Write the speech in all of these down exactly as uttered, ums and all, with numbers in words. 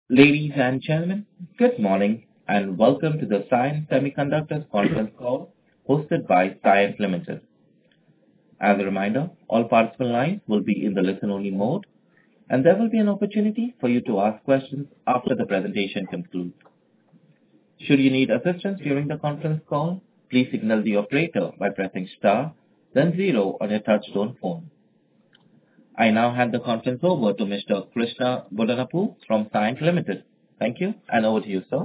Ladies and gentlemen, good morning and welcome to the Science Semiconductors conference call hosted by Cyient Limited. As a reminder, all participant lines will be in the listen-only mode, and there will be an opportunity for you to ask questions after the presentation concludes. Should you need assistance during the conference call, please signal the operator by pressing star, then zero on your touch-tone phone. I now hand the conference over to Mister Krishna Bodanapu from Cyient Limited. Thank you, and over to you, sir.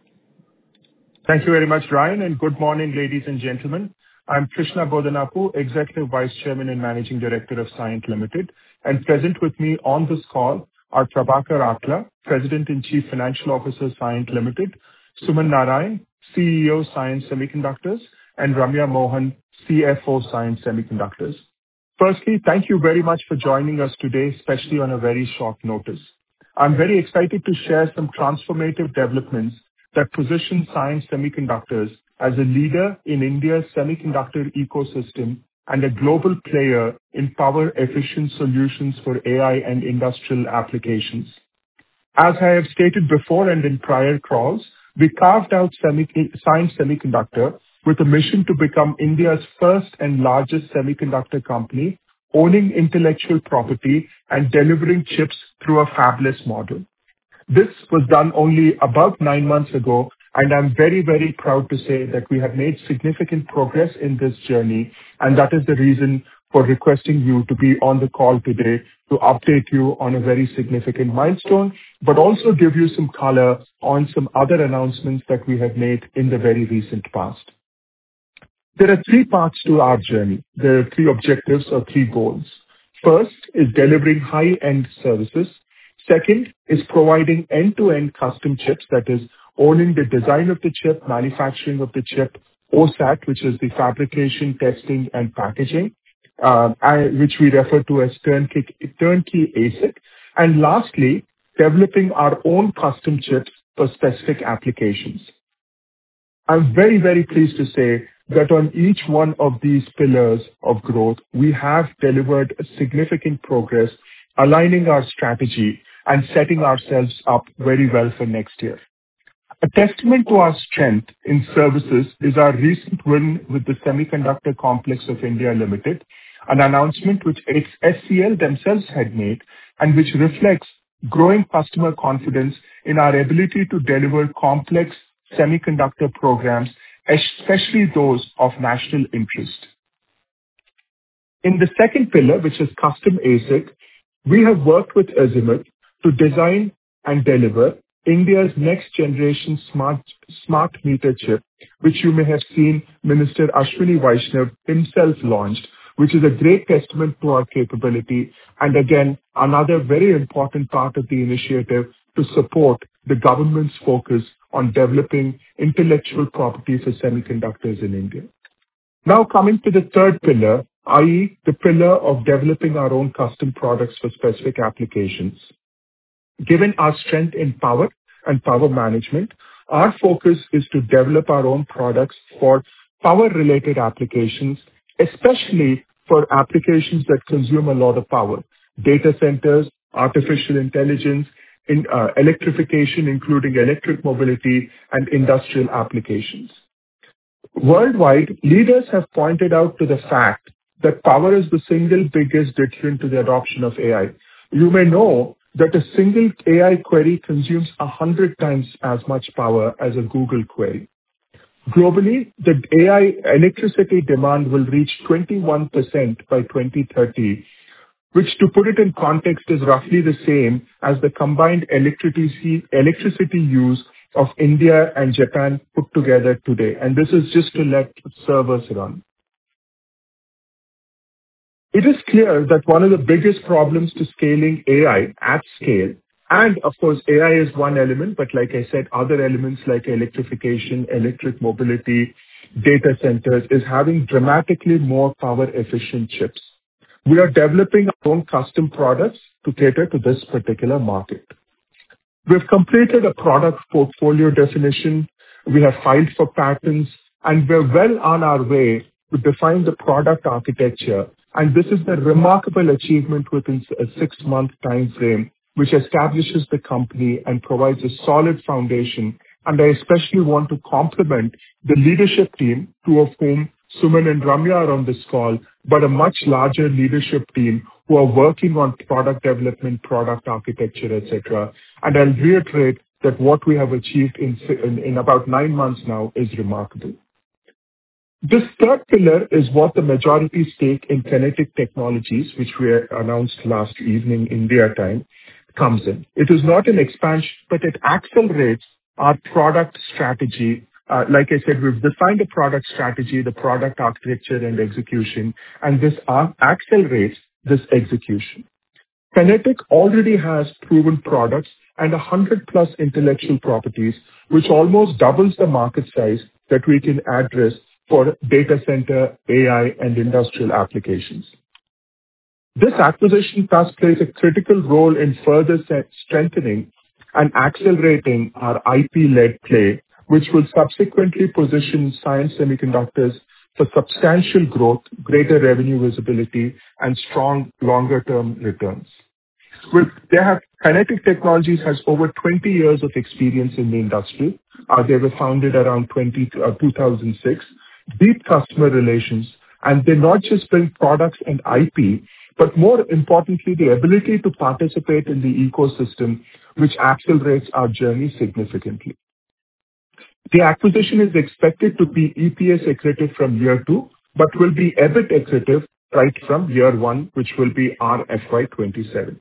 Thank you very much, Ryan, and good morning, ladies and gentlemen. I'm Krishna Bodanapu, Executive Vice Chairman and Managing Director of Cyient Limited, and present with me on this call are Prabhakar Atla, President and Chief Financial Officer, Cyient Limited, Suman Narayan, C E O, Cyient Semiconductors, and Ramya Mohan, C F O, Cyient Semiconductors. Firstly, thank you very much for joining us today, especially on a very short notice. I'm very excited to share some transformative developments that position Cyient Semiconductors as a leader in India's semiconductor ecosystem and a global player in power-efficient solutions for A I and industrial applications. As I have stated before and in prior calls, we carved out Semi- Cyient Semiconductor with a mission to become India's first and largest semiconductor company, owning intellectual property and delivering chips through a fabless model. This was done only about nine months ago, and I'm very, very proud to say that we have made significant progress in this journey, and that is the reason for requesting you to be on the call today to update you on a very significant milestone, but also give you some color on some other announcements that we have made in the very recent past. There are three parts to our journey. There are three objectives or three goals. First is delivering high-end services. Second is providing end-to-end custom chips, that is, owning the design of the chip, manufacturing of the chip, O S A T, which is the fabrication, testing, and packaging, uh, which we refer to as turnkey, turnkey A S I C. And lastly, developing our own custom chips for specific applications. I'm very, very pleased to say that on each one of these pillars of growth, we have delivered significant progress, aligning our strategy and setting ourselves up very well for next year. A testament to our strength in services is our recent win with the Semiconductor Complex of India Limited, an announcement which S C L themselves had made and which reflects growing customer confidence in our ability to deliver complex semiconductor programs, especially those of national interest. In the second pillar, which is custom A S I C, we have worked with Azimuth to design and deliver India's next generation smart, smart meter chip, which you may have seen Minister Ashwini Vaishnav himself launched, which is a great testament to our capability and again, another very important part of the initiative to support the government's focus on developing intellectual property for semiconductors in India. Now coming to the third pillar, that is the pillar of developing our own custom products for specific applications. Given our strength in power and power management, our focus is to develop our own products for power-related applications, especially for applications that consume a lot of power, data centers, artificial intelligence, in uh, electrification, including electric mobility and industrial applications. Worldwide, leaders have pointed out to the fact that power is the single biggest deterrent to the adoption of A I. You may know that a single A I query consumes one hundred times as much power as a Google query. Globally, the A I electricity demand will reach twenty-one percent by twenty thirty, which to put it in context is roughly the same as the combined electricity, electricity use of India and Japan put together today. And this is just to let servers run. It is clear that one of the biggest problems to scaling A I at scale, and of course A I is one element, but like I said, other elements like electrification, electric mobility, data centers, is having dramatically more power efficient chips. We are developing our own custom products to cater to this particular market. We've completed a product portfolio definition, we have filed for patents, and we're well on our way to define the product architecture. And this is a remarkable achievement within a six-month time frame which establishes the company and provides a solid foundation. And I especially want to compliment the leadership team, two of whom Suman and Ramya are on this call, but a much larger leadership team who are working on product development, product architecture, et cetera. And I'll reiterate that what we have achieved in, in, in about nine months now is remarkable. This third pillar is what the majority stake in Kinetic Technologies, which we announced last evening India time, comes in. It is not an expansion, but it accelerates our product strategy. Uh, like I said, we've defined a product strategy, the product architecture and execution, and this uh, accelerates this execution. Kinetic already has proven products and one hundred plus intellectual properties, which almost doubles the market size that we can address for data center, A I, and industrial applications. This acquisition thus plays a critical role in further strengthening and accelerating our I P-led play, which will subsequently position Cyient Semiconductors for substantial growth, greater revenue visibility, and strong longer-term returns. With, they have Kinetic Technologies has over twenty years of experience in the industry. Uh, they were founded around twenty, uh, two thousand six. Deep customer relations, and they not just build products and I P, but more importantly, the ability to participate in the ecosystem, which accelerates our journey significantly. The acquisition is expected to be E P S accretive from year two, but will be EBIT accretive right from year one, which will be our F Y twenty-seven.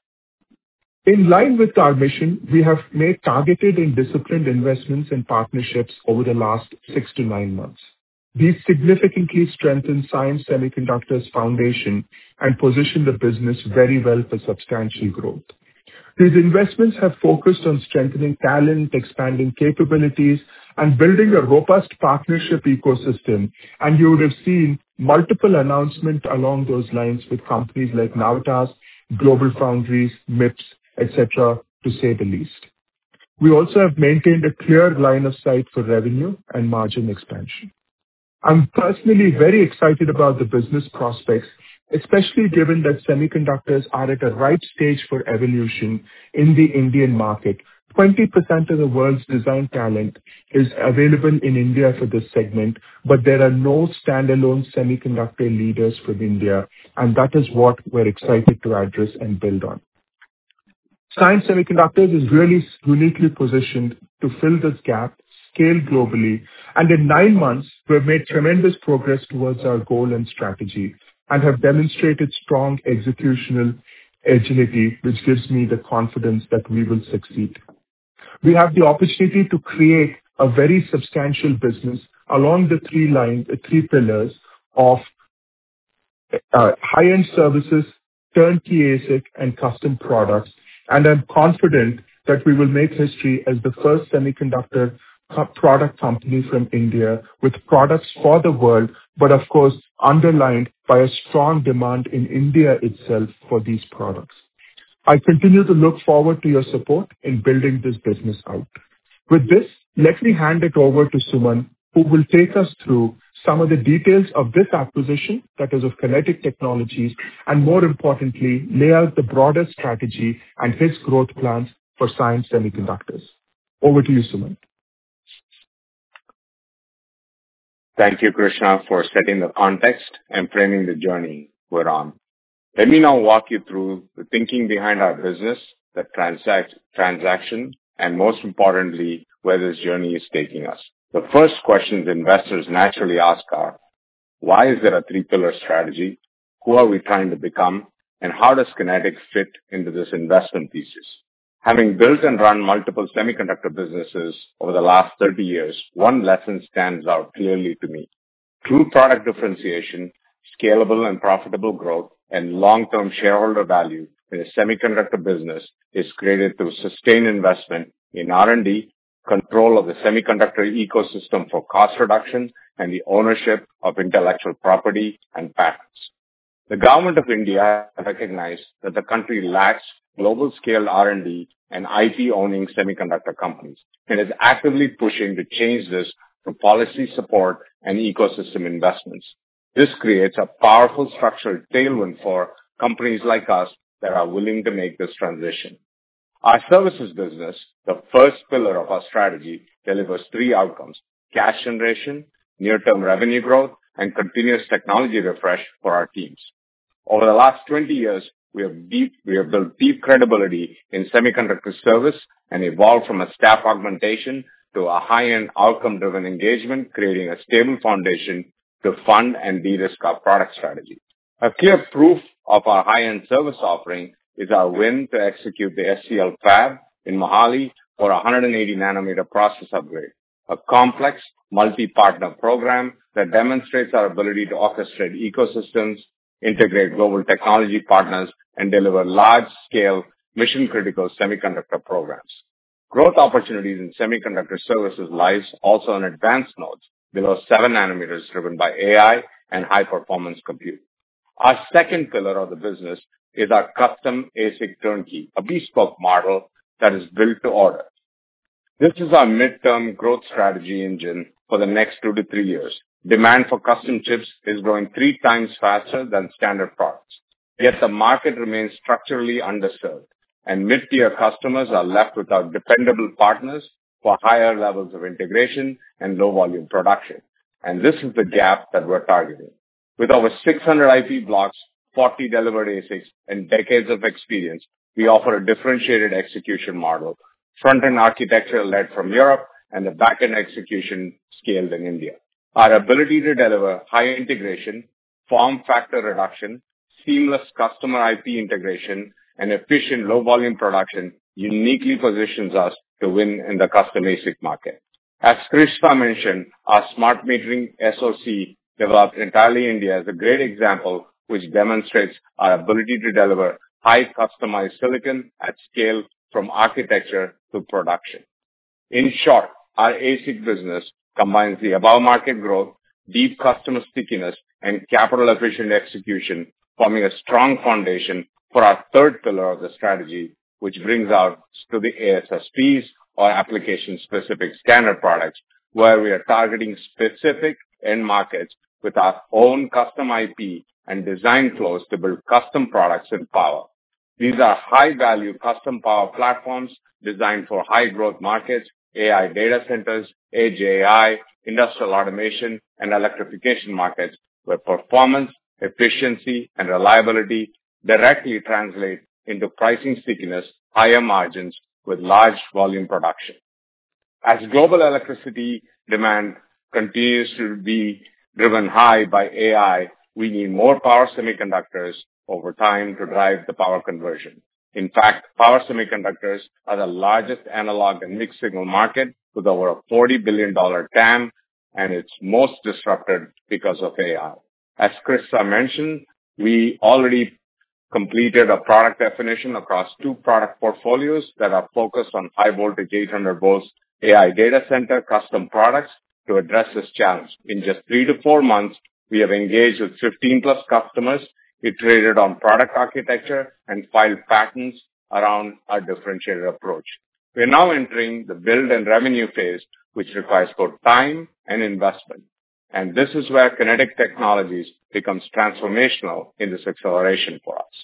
In line with our mission, we have made targeted and disciplined investments and partnerships over the last six to nine months. These significantly strengthen Cyient Semiconductors' foundation and position the business very well for substantial growth. These investments have focused on strengthening talent, expanding capabilities, and building a robust partnership ecosystem. And you would have seen multiple announcements along those lines with companies like Navitas, GlobalFoundries, MIPS, et cetera, to say the least. We also have maintained a clear line of sight for revenue and margin expansion. I'm personally very excited about the business prospects, especially given that semiconductors are at a right stage for evolution in the Indian market. twenty percent of the world's design talent is available in India for this segment, but there are no standalone semiconductor leaders from India, and that is what we're excited to address and build on. Cyient Semiconductors is really uniquely positioned to fill this gap, scale globally, and in nine months, we've made tremendous progress towards our goal and strategy and have demonstrated strong executional agility, which gives me the confidence that we will succeed. We have the opportunity to create a very substantial business along the three lines, the three pillars of uh, high-end services, turnkey A S I C, and custom products. And I'm confident that we will make history as the first semiconductor product company from India with products for the world, but of course underlined by a strong demand in India itself for these products. I continue to look forward to your support in building this business out. With this, let me hand it over to Suman, who will take us through some of the details of this acquisition, that is of Kinetic Technologies, and more importantly, lay out the broader strategy and his growth plans for Cyient Semiconductors. Over to you, Suman. Thank you, Krishna, for setting the context and framing the journey we're on. Let me now walk you through the thinking behind our business, the transact, transaction, and most importantly, where this journey is taking us. The first questions investors naturally ask are, why is there a three-pillar strategy? Who are we trying to become? And how does Kinetic fit into this investment thesis? Having built and run multiple semiconductor businesses over the last thirty years, one lesson stands out clearly to me. True product differentiation, scalable and profitable growth, and long-term shareholder value in a semiconductor business is created through sustained investment in R and D, control of the semiconductor ecosystem for cost reduction, and the ownership of intellectual property and patents. The government of India recognized that the country lacks global-scale R and D and I P-owning semiconductor companies and is actively pushing to change this through policy support and ecosystem investments. This creates a powerful structural tailwind for companies like us that are willing to make this transition. Our services business, the first pillar of our strategy, delivers three outcomes: cash generation, near-term revenue growth, and continuous technology refresh for our teams. Over the last twenty years, we have deep, we have built deep credibility in semiconductor service and evolved from a staff augmentation to a high-end outcome-driven engagement, creating a stable foundation to fund and de-risk our product strategy. A clear proof of our high-end service offering is our win to execute the S C L fab in Mohali for a one hundred eighty nanometer process upgrade, a complex multi-partner program that demonstrates our ability to orchestrate ecosystems, integrate global technology partners, and deliver large-scale mission-critical semiconductor programs. Growth opportunities in semiconductor services lies also on advanced nodes below seven nanometers driven by A I and high-performance compute. Our second pillar of the business is our custom A S I C turnkey, a bespoke model that is built to order. This is our midterm growth strategy engine for the next two to three years. Demand for custom chips is growing three times faster than standard products. Yet the market remains structurally underserved, and mid-tier customers are left without dependable partners for higher levels of integration and low-volume production. And this is the gap that we're targeting. With over six hundred I P blocks, forty delivered A S I Cs, and decades of experience, we offer a differentiated execution model, front-end architecture led from Europe and the back-end execution scaled in India. Our ability to deliver high integration, form factor reduction, seamless customer I P integration, and efficient low-volume production uniquely positions us to win in the custom A S I C market. As Krishna mentioned, our smart metering S O C developed entirely in India is a great example which demonstrates our ability to deliver high customized silicon at scale from architecture to production. In short, our A S I C business combines the above-market growth, deep customer stickiness, and capital-efficient execution, forming a strong foundation for our third pillar of the strategy, which brings us to the A S S Ps, or application-specific standard products, where we are targeting specific end markets with our own custom I P and design flows to build custom products in power. These are high-value custom power platforms designed for high-growth markets, A I data centers, Edge A I, industrial automation, and electrification markets, where performance, efficiency, and reliability directly translate into pricing stickiness, higher margins with large volume production. As global electricity demand continues to be driven high by A I, we need more power semiconductors over time to drive the power conversion. In fact, power semiconductors are the largest analog and mixed signal market with over a forty billion dollars T A M, and it's most disrupted because of A I. As Krishna mentioned, we already completed a product definition across two product portfolios that are focused on high voltage eight hundred volts A I data center custom products to address this challenge. In just three to four months, we have engaged with fifteen plus customers, iterated on product architecture, and filed patents around our differentiated approach. We are now entering the build and revenue phase, which requires both time and investment. And this is where Kinetic Technologies becomes transformational in this acceleration for us.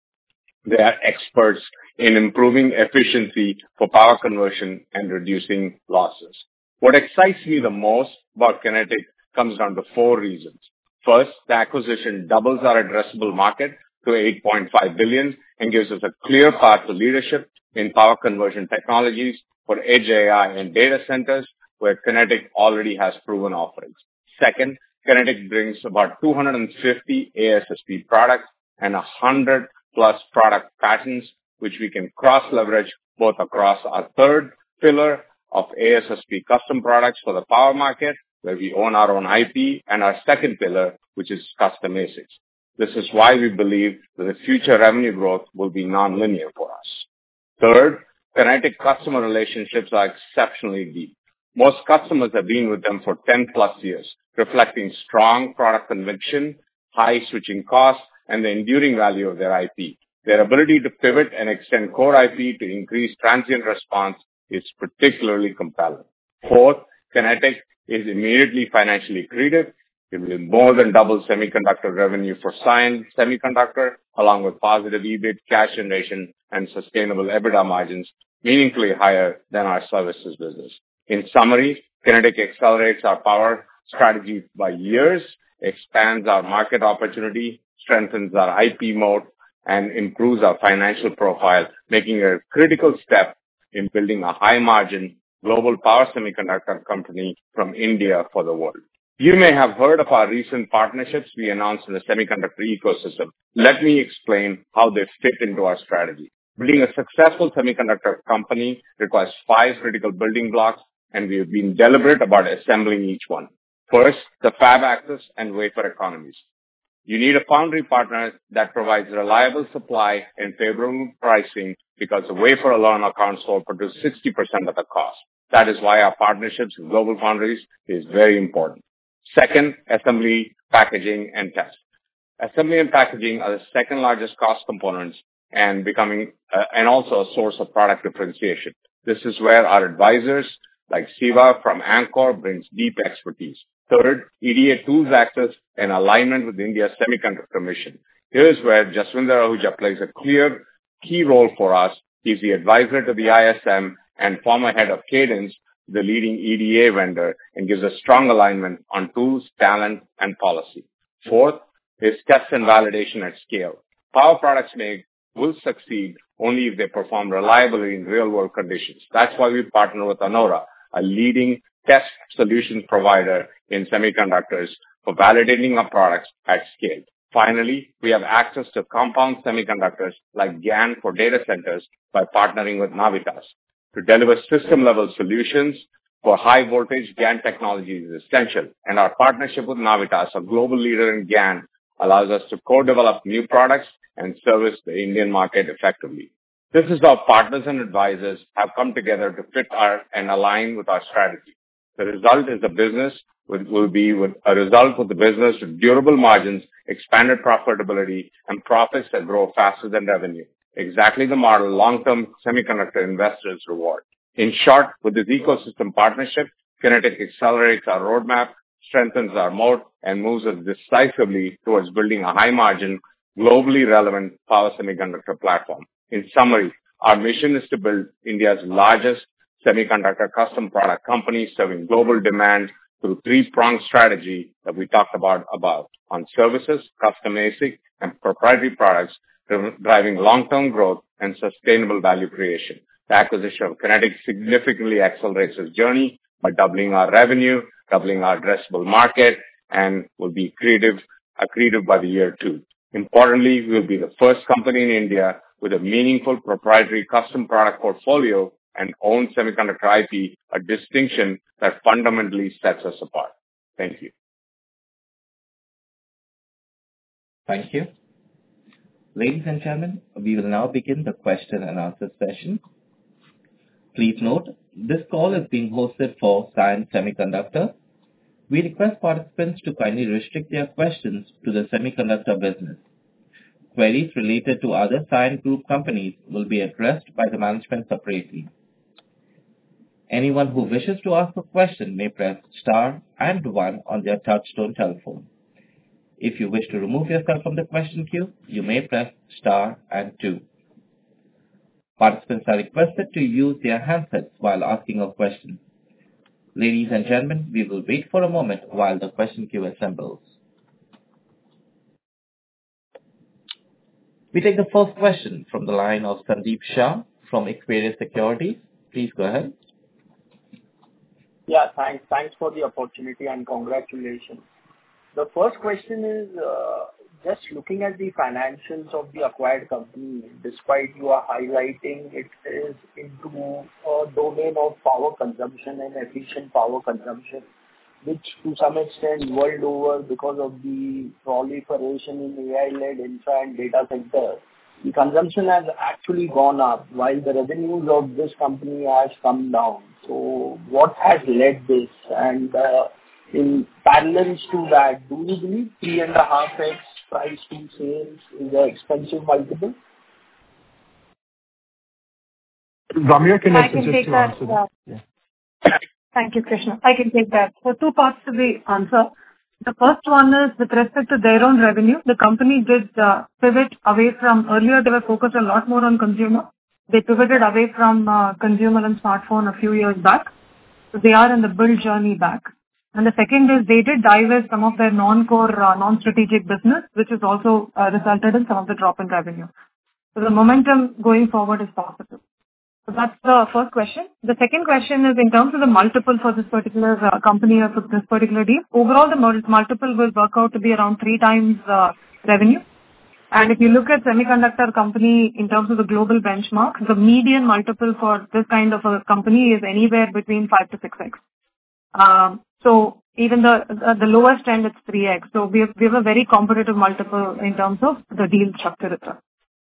They are experts in improving efficiency for power conversion and reducing losses. What excites me the most about Kinetic comes down to four reasons. First, the acquisition doubles our addressable market to eight point five billion dollars and gives us a clear path to leadership in power conversion technologies for Edge A I and data centers, where Kinetic already has proven offerings. Second, Kinetic brings about two hundred fifty A S S P products and one hundred plus product patents, which we can cross-leverage both across our third pillar of A S S P custom products for the power market, where we own our own I P, and our second pillar, which is custom A S I Cs. This is why we believe that the future revenue growth will be nonlinear for us. Third, Kinetic customer relationships are exceptionally deep. Most customers have been with them for ten plus years, reflecting strong product conviction, high switching costs, and the enduring value of their I P. Their ability to pivot and extend core I P to increase transient response is particularly compelling. Fourth, Kinetic is immediately financially accretive. It will more than double semiconductor revenue for Cyient Semiconductor, along with positive E B I T, cash generation, and sustainable EBITDA margins meaningfully higher than our services business. In summary, Kinetic accelerates our power strategy by years, expands our market opportunity, strengthens our I P moat, and improves our financial profile, making it a critical step in building a high-margin global power semiconductor company from India for the world. You may have heard of our recent partnerships we announced in the semiconductor ecosystem. Let me explain how they fit into our strategy. Building a successful semiconductor company requires five critical building blocks, and we have been deliberate about assembling each one. First, the fab access and wafer economies. You need a foundry partner that provides reliable supply and favorable pricing because the wafer alone accounts for up to sixty percent of the cost. That is why our partnerships with global foundries is very important. Second, assembly, packaging, and test. Assembly and packaging are the second largest cost components and becoming uh, and also a source of product differentiation. This is where our advisors like Siva from Anchor brings deep expertise. Third, E D A tools access and alignment with India's semiconductor mission. Here's where Jaswinder Ahuja plays a clear key role for us. He's the advisor to the I S M and former head of Cadence, the leading E D A vendor, and gives a strong alignment on tools, talent, and policy. Fourth is test and validation at scale. Power products may will succeed only if they perform reliably in real-world conditions. That's why we partner with Anora, a leading test solutions provider in semiconductors for validating our products at scale. Finally, we have access to compound semiconductors like GaN for data centers by partnering with Navitas. To deliver system-level solutions for high-voltage GaN technology is essential, and our partnership with Navitas, a global leader in GaN, allows us to co-develop new products and service the Indian market effectively. This is how partners and advisors have come together to fit our and align with our strategy. The result is the business will, will be with a result with the business with durable margins, expanded profitability, and profits that grow faster than revenue. Exactly the model long-term semiconductor investors reward. In short, with this ecosystem partnership, Kinetic accelerates our roadmap, strengthens our moat, and moves us decisively towards building a high-margin, globally relevant power semiconductor platform. In summary, our mission is to build India's largest semiconductor custom product company serving global demand through three-pronged strategy that we talked about above on services, custom A S I C, and proprietary products, driving long-term growth and sustainable value creation. The acquisition of Kinetic significantly accelerates this journey by doubling our revenue, doubling our addressable market, and will be accretive, accretive by the year two. Importantly, we will be the first company in India with a meaningful proprietary custom product portfolio and own semiconductor I P, a distinction that fundamentally sets us apart. Thank you. Thank you. Ladies and gentlemen, we will now begin the question and answer session. Please note, this call is being hosted for Cyient Semiconductor. We request participants to kindly restrict their questions to the semiconductor business. Queries related to other Cyient Group companies will be addressed by the management separately. Anyone who wishes to ask a question may press star and one on their touchtone telephone. If you wish to remove yourself from the question queue, you may press star and two. Participants are requested to use their handsets while asking a question. Ladies and gentlemen, we will wait for a moment while the question queue assembles. We take the first question from the line of Sandeep Shah from Equirus Securities. Please go ahead. Yeah, thanks. Thanks for the opportunity and congratulations. The first question is, uh, just looking at the financials of the acquired company, despite you are highlighting it is into a domain of power consumption and efficient power consumption, which to some extent world over because of the proliferation in A I-led infra and data center, the consumption has actually gone up while the revenues of this company has come down. So what has led this? And uh, in parallel to that, do you believe three and a half X price to sales is an expensive multiple? Ramya, can I, I can suggest take you that. answer Yeah. that? Yeah. Thank you, Krishna. I can take that. So two parts to the answer. The first one is with respect to their own revenue. The company did uh, pivot away from earlier. They were focused a lot more on consumer. They pivoted away from uh, consumer and smartphone a few years back. So they are in the build journey back. And the second is they did divest some of their non-core, uh, non-strategic business, which has also uh, resulted in some of the drop in revenue. So the momentum going forward is positive. So that's the first question. The second question is in terms of the multiple for this particular uh, company or for this particular deal. Overall, the mul- multiple will work out to be around three times uh, revenue. And if you look at semiconductor company in terms of the global benchmark, the median multiple for this kind of a company is anywhere between five to six x. Um, so even the uh, the lowest end it's three x. So we have we have a very competitive multiple in terms of the deal structure itself.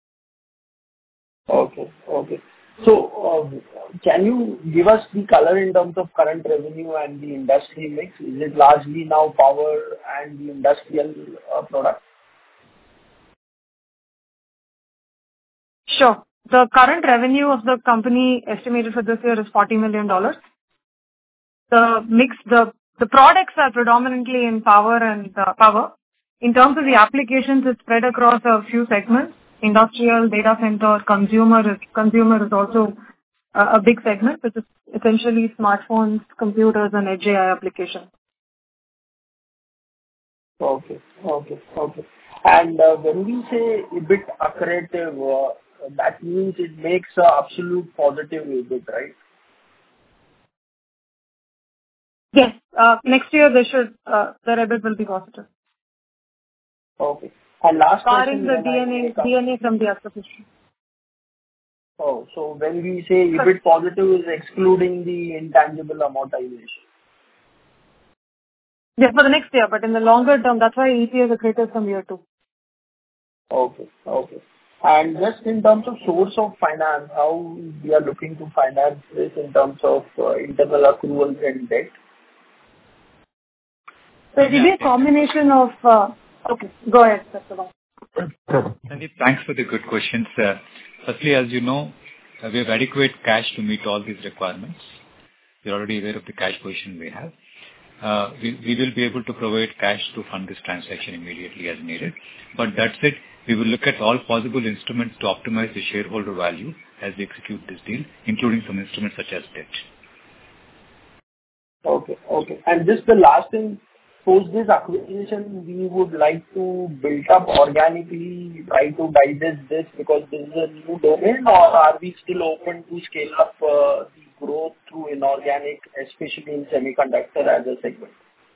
Okay. Okay. So, um, can you give us the color in terms of current revenue and the industry mix? Is it largely now power and the industrial uh, product? Sure. The current revenue of the company estimated for this year is forty million dollars. The mix, the the products are predominantly in power and uh, power. In terms of the applications, it's spread across a few segments. Industrial, data center, consumer is consumer is also uh, a big segment, which is essentially smartphones, computers, and edge A I applications. Okay. Okay. Okay. And uh, when we say EBIT accretive, uh, that means it makes a absolute positive EBIT, right? Yes. Uh, next year, they should uh, their EBIT will be positive. Okay. And last Barring question. the when D N I A make a- D N A from the acquisition. Oh, so when we say EBIT positive is excluding the intangible amortization. Yes, for the next year, but in the longer term, that's why E P S accretive from year two. Okay. Okay. And just in terms of source of finance, how we are looking to finance this in terms of uh, internal accruals and debt? So it will be a combination of. Uh, okay, go ahead, Satyavan. Sandeep, thanks for the good questions. Uh, Firstly, as you know, uh, we have adequate cash to meet all these requirements. You're already aware of the cash position we have. Uh, we, we will be able to provide cash to fund this transaction immediately as needed. But that said, we will look at all possible instruments to optimize the shareholder value as we execute this deal, including some instruments such as debt. Okay. Okay. And just the last thing, post this acquisition, we would like to build up organically, try to digest this because this is a new domain, or are we still open to scale up uh, the growth through inorganic, especially in semiconductor as a segment?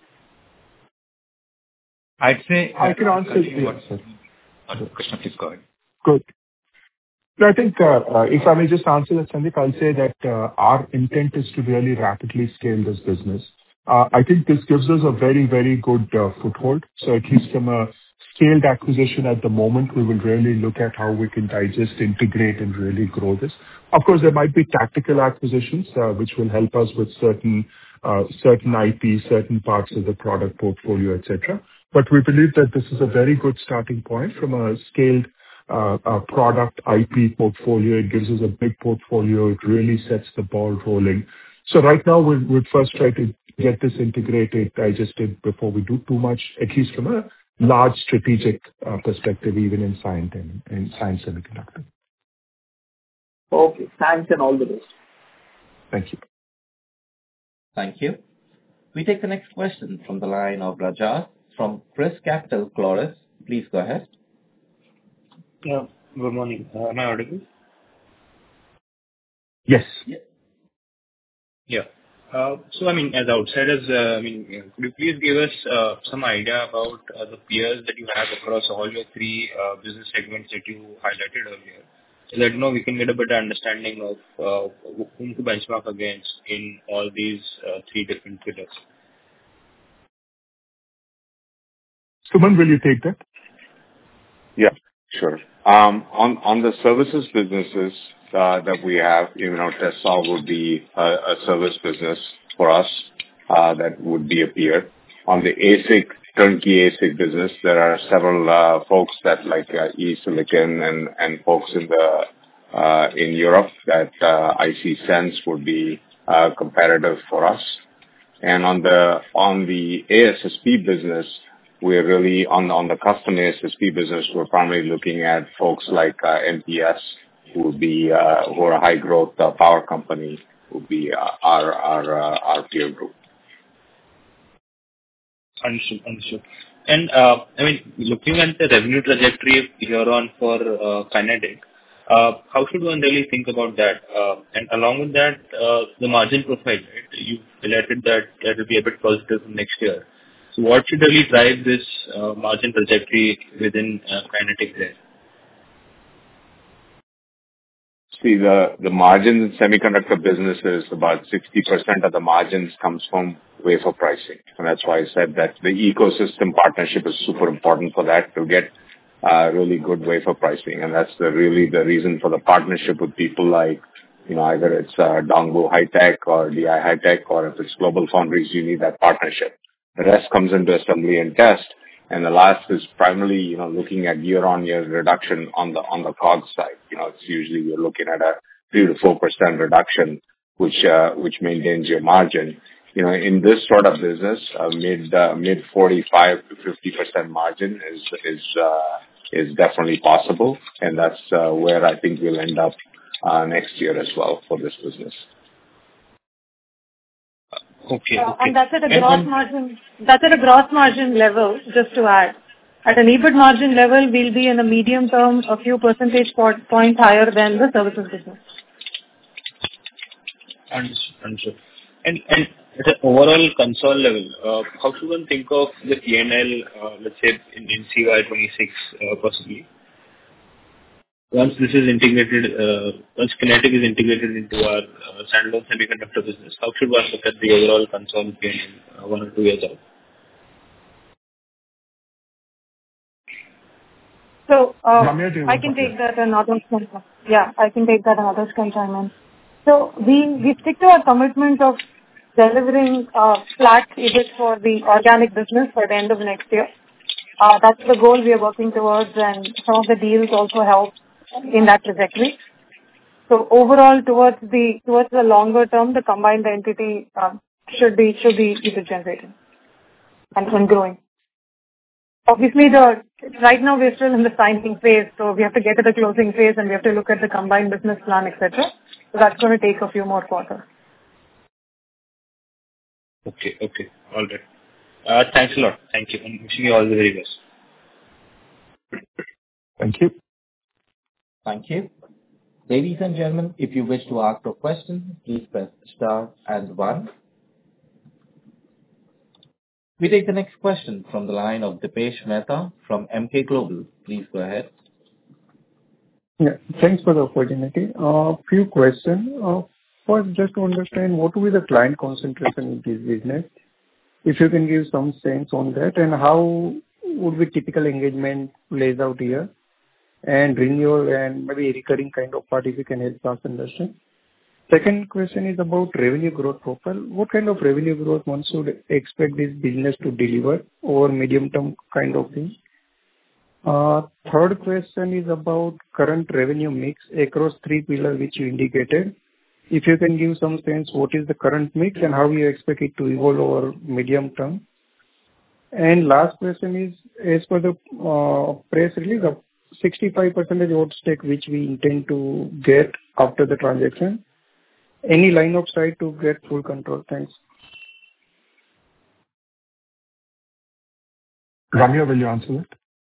I'd say... I can answer what, this. uh, Krishna, please go ahead. Good. I think uh, uh, if I may just answer that, Sandeep, I'll say that uh, our intent is to really rapidly scale this business. Uh, I think this gives us a very, very good uh, foothold. So at least from a scaled acquisition at the moment, we will really look at how we can digest, integrate, and really grow this. Of course, there might be tactical acquisitions uh, which will help us with certain uh, certain I P, certain parts of the product portfolio, et cetera. But we believe that this is a very good starting point from a scaled uh, uh, product I P portfolio. It gives us a big portfolio. It really sets the ball rolling. So right now, we'll, we'll first try to get this integrated, digested before we do too much, at least from a large strategic uh, perspective, even in science and in science semiconductor. Okay. Thanks and all the best. Thank you. Thank you. We take the next question from the line of Rajas from Chris Capital Chloris. Please go ahead. Yeah. Good morning. Uh, am I audible? Yes. Yeah. Yeah. Uh, So, I mean, as outsiders, uh, I mean, uh, could you please give us uh, some idea about uh, the peers that you have across all your three uh, business segments that you highlighted earlier, so that, you know, we can get a better understanding of uh, whom to benchmark against in all these uh, three different pillars? Suman, will you take that? Yeah, sure. Um, On on the services businesses uh, that we have, you know, TESSOL would be a a service business for us uh, that would be a peer. On the A S I C, turnkey A S I C business, there are several uh, folks that like uh, eSilicon and and folks in the uh, in Europe that uh, I C Sense would be uh, competitive for us. And on the on the A S S P business, we're really on on the custom A S S P business. We're primarily looking at folks like uh, M P S, who would be uh, who are a high growth uh, power company, would be uh, our our uh, our peer group. Understood. Understood. And, uh, I mean, looking at the revenue trajectory here on for uh, Kinetic, uh, how should one really think about that? Uh, And along with that, uh, the margin profile, right? You highlighted that it will be a bit positive next year. So what should really drive this uh, margin trajectory within uh, Kinetic there? See, the the margins in semiconductor business is about sixty percent of the margins comes from wafer pricing. And that's why I said that the ecosystem partnership is super important for that, to get uh, really good wafer pricing. And that's the really the reason for the partnership with people like, you know, either it's uh, Dongbu High-Tech or D I High-Tech, or if it's Global Foundries, you need that partnership. The rest comes into assembly and test. And the last is primarily, you know, looking at year-on-year reduction on the on the C O G S side. You know, it's usually you're looking at a three to four percent reduction, which uh, which maintains your margin. You know, in this sort of business, uh, mid uh, mid forty-five to fifty percent margin is is uh, is definitely possible, and that's uh, where I think we'll end up uh, next year as well for this business. Okay. Uh, Okay. and that's at a And gross then- margin. That's at a gross margin level. Just to add, at an EBIT margin level, we'll be in the medium term a few percentage po- points higher than the services business. Understood. Understood. And and at an overall console level, uh, how should one think of the P and L, uh, let's say, in in C Y twenty-six, uh, possibly? Once this is integrated, uh, once Kinetic is integrated into our uh, standalone semiconductor business, how should one look at the overall console P and L uh, one or two years out? So uh, Ramya, do you I want can to- take that and others can. Yeah, I can take that and others can chime in. So we we stick to our commitment of delivering uh, flat EBIT for the organic business by the end of next year. Uh, that's the goal we are working towards, and some of the deals also help in that trajectory. So overall, towards the towards the longer term, the combined entity um, should be should be EBIT generating and, and growing. Obviously, the right now we're still in the signing phase, so we have to get to the closing phase, and we have to look at the combined business plan, et cetera. So that's going to take a few more quarters. Okay. Okay. All right. Uh, Thanks a lot. Thank you. And wishing you all the very best. Thank you. Thank you. Ladies and gentlemen, if you wish to ask a question, please press star and one. We take the next question from the line of Dipesh Mehta from Emkay Global. Please go ahead. Yeah, thanks for the opportunity. A few questions. Uh, First, just to understand what will be the client concentration in this business, if you can give some sense on that, and how would be typical engagement plays out here, and renewal and maybe recurring kind of part, if you can help us understand. Second question is about revenue growth profile. What kind of revenue growth one should expect this business to deliver over medium term kind of thing? Uh, Third question is about current revenue mix across three pillars which you indicated. If you can give some sense, what is the current mix and how you expect it to evolve over medium term? And last question is, as per the uh, press release, of sixty-five percent odd stake which we intend to get after the transaction, any line of sight to get full control? Thanks. Ramya, will you answer that?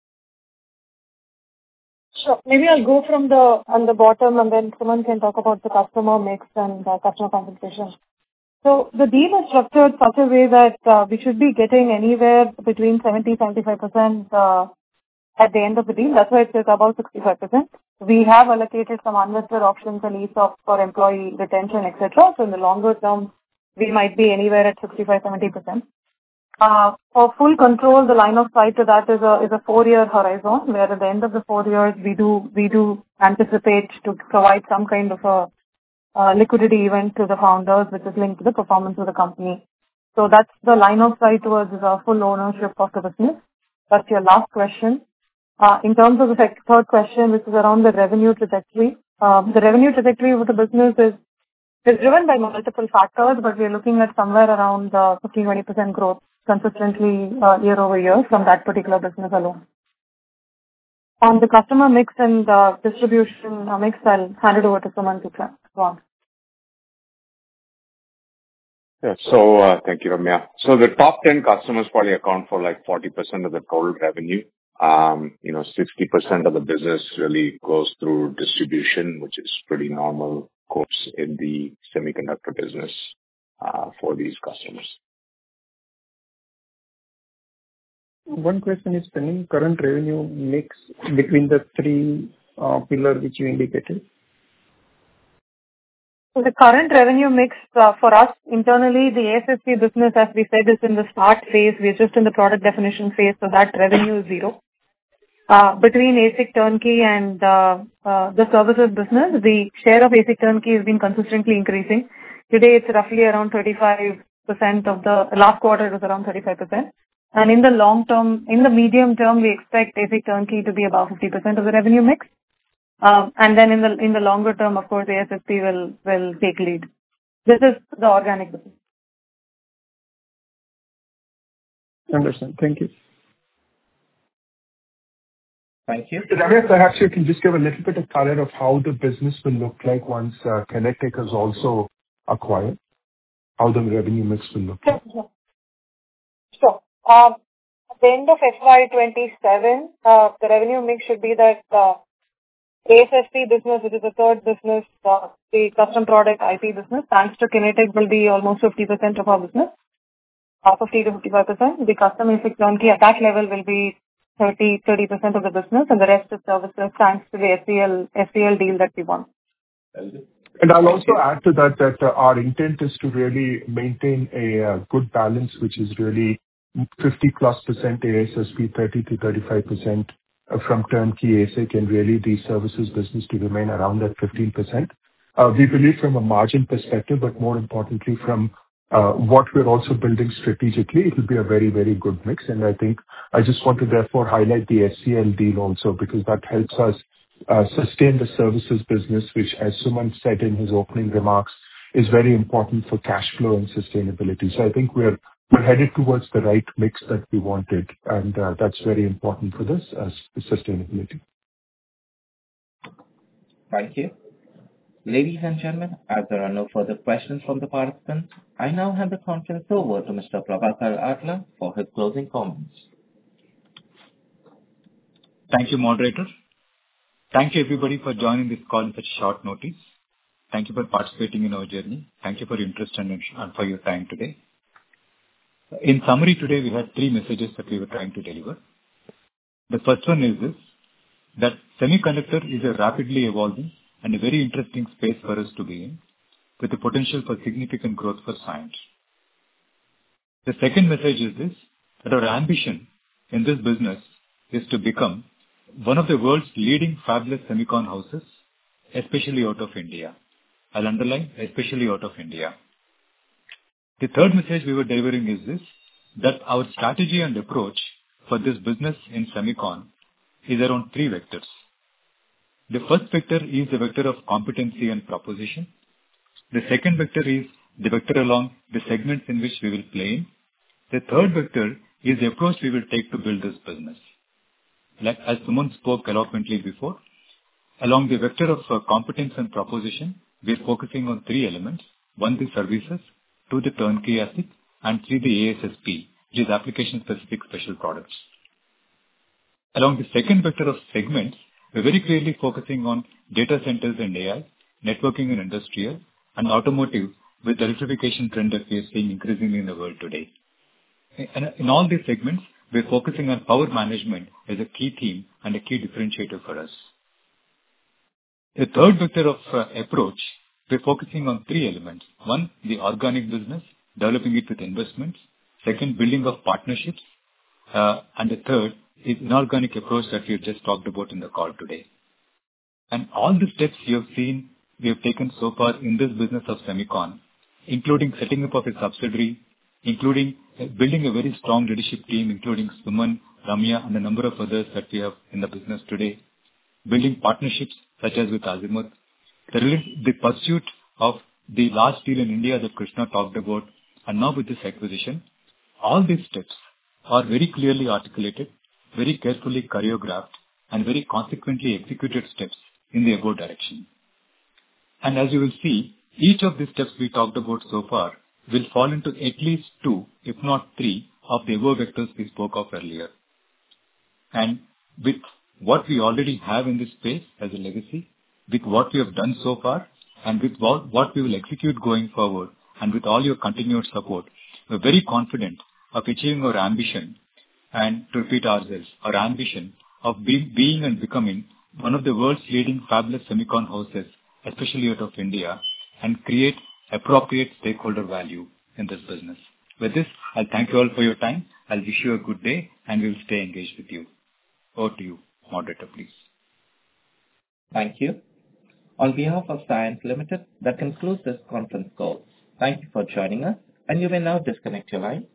Sure. Maybe I'll go from the on the bottom, and then someone can talk about the customer mix and uh, customer concentration. So the deal is structured such a way that uh, we should be getting anywhere between seventy to seventy-five percent uh, at the end of the deal. That's why it's about sixty-five percent. We have allocated some unvested options and E S O P for employee retention, et cetera. So in the longer term, we might be anywhere at sixty-five to seventy percent. Uh, for full control, the line of sight to that is a is a four-year horizon, where at the end of the four years, we do we do anticipate to provide some kind of a uh, liquidity event to the founders, which is linked to the performance of the company. So that's the line of sight towards uh, full ownership of the business. That's your last question. Uh, in terms of the sec- third question, which is around the revenue trajectory, um, the revenue trajectory of the business is It's driven by multiple factors, but we're looking at somewhere around uh, fifteen to twenty percent growth consistently uh, year over year from that particular business alone. On the customer mix and uh, distribution uh, mix, I'll hand it over to Suman to go on. Yeah. So, uh, thank you, Ramya. So the top ten customers probably account for like forty percent of the total revenue. Um, you know, sixty percent of the business really goes through distribution, which is pretty normal course in the semiconductor business, uh, for these customers. One question is pending current revenue mix between the three uh, pillars which you indicated. So the current revenue mix uh, for us internally, the A S S P business, as we said, is in the start phase. We're just in the product definition phase, so that revenue is zero. Uh, between A S I C turnkey and uh, uh, the services business, the share of A S I C turnkey has been consistently increasing. Today, it's roughly around thirty-five percent of the last quarter. It was around thirty-five percent. And in the long term, in the medium term, we expect A S I C turnkey to be about fifty percent of the revenue mix. Um, and then in the in the longer term, of course, A S S P will will take lead. This is the organic business. Understand. Thank you. Thank you. Ramya, perhaps you can just give a little bit of color of how the business will look like once uh, Connectech is also acquired, how the revenue mix will look like. Sure. Sure. Um, at the end of F Y twenty-seven, uh, the revenue mix should be that uh, A S S P business, which is the third business, uh, the custom product I P business, thanks to Connectech, will be almost fifty percent of our business, uh, fifty to fifty-five percent. The custom A S I C turnkey at that level will be thirty to thirty percent of the business, and the rest is services thanks to the S C L, S C L deal that we won. And I'll also add to that that uh, our intent is to really maintain a uh, good balance, which is really fifty plus percent A S S P, thirty to thirty-five percent from turnkey A S I C, and really the services business to remain around that fifteen percent. Uh, we believe from a margin perspective, but more importantly from uh, what we're also building strategically, it will be a very, very good mix. And I think I just want to therefore highlight the S C L deal also, because that helps us uh, sustain the services business, which, as Suman said in his opening remarks, is very important for cash flow and sustainability. So I think we're we're headed towards the right mix that we wanted, and uh, that's very important for this uh, sustainability. Thank you. Ladies and gentlemen, as there are no further questions from the participants, I now hand the conference over to Mister Prabhakar Atla for his closing comments. Thank you, moderator. Thank you, everybody, for joining this call in such short notice. Thank you for participating in our journey. Thank you for your interest and for your time today. In summary, today we had three messages that we were trying to deliver. The first one is this, that semiconductor is a rapidly evolving and a very interesting space for us to be in, with the potential for significant growth for science. The second message is this, that our ambition in this business is to become one of the world's leading fabless semicon houses, especially out of India. I'll underline, especially out of India. The third message we were delivering is this, that our strategy and approach for this business in semicon is around three vectors. The first vector is the vector of competency and proposition. The second vector is the vector along the segments in which we will play in. The third vector is the approach we will take to build this business. Like as Suman spoke eloquently before, along the vector of uh, competence and proposition, we are focusing on three elements. One, the services, two, the turnkey A S I C, and three, the A S S P, which is application-specific special products. Along the second vector of segments, we're very clearly focusing on data centers and A I, networking and industrial, and automotive with the electrification trend that we are seeing increasingly in the world today. And in all these segments, we're focusing on power management as a key theme and a key differentiator for us. The third vector of uh, approach, we're focusing on three elements. One, the organic business, developing it with investments. Second, building of partnerships. Uh, and the third is inorganic approach that we have just talked about in the call today. And all the steps you have seen, we have taken so far in this business of semicon, including setting up of a subsidiary, including building a very strong leadership team, including Suman, Ramya, and a number of others that we have in the business today, building partnerships such as with Azimuth, the, the pursuit of the large deal in India that Krishna talked about, and now with this acquisition, all these steps are very clearly articulated, very carefully choreographed, and very consequently executed steps in the above direction. And as you will see, each of these steps we talked about so far will fall into at least two, if not three, of the above vectors we spoke of earlier. And with what we already have in this space as a legacy, with what we have done so far, and with what, what we will execute going forward, and with all your continued support, we're very confident of achieving our ambition, and to repeat ourselves, our ambition of be, being and becoming one of the world's leading fabless semicon houses, especially out of India, and create appropriate stakeholder value in this business. With this, I'll thank you all for your time. I'll wish you a good day, and we'll stay engaged with you. Over to you, moderator, please. Thank you. On behalf of Cyient Limited, that concludes this conference call. Thank you for joining us, and you may now disconnect your line.